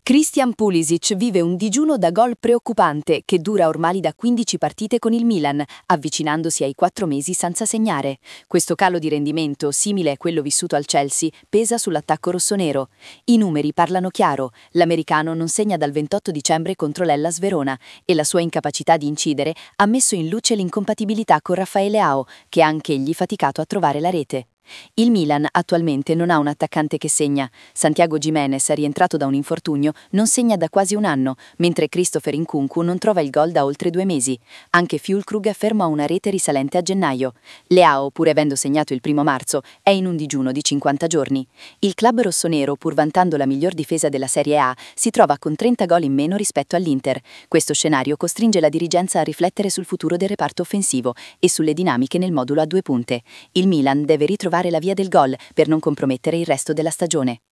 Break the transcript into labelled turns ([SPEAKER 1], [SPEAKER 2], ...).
[SPEAKER 1] Christian Pulisic vive un digiuno da gol preoccupante che dura ormai da 15 partite con il Milan, avvicinandosi ai 4 mesi senza segnare. Questo calo di rendimento, simile a quello vissuto al Chelsea, pesa sull'attacco rossonero. I numeri parlano chiaro: l'americano non segna dal 28 dicembre contro l'Hellas Verona e la sua incapacità di incidere ha messo in luce l'incompatibilità con Rafael Leao, che ha anch'egli faticato a trovare la rete. Il Milan attualmente non ha un attaccante che segna. Santiago Giménez, rientrato da un infortunio, non segna da quasi un anno, mentre Christopher Nkunku non trova il gol da oltre 2 mesi. Anche Füllkrug è fermo a una rete risalente a gennaio. Leao, pur avendo segnato il 1° marzo, è in un digiuno di 50 giorni. Il club rossonero, pur vantando la miglior difesa della Serie A, si trova con 30 gol in meno rispetto all'Inter. Questo scenario costringe la dirigenza a riflettere sul futuro del reparto offensivo e sulle dinamiche nel modulo a 2 punte. Il Milan deve ritrovare la via del gol per non compromettere il resto della stagione.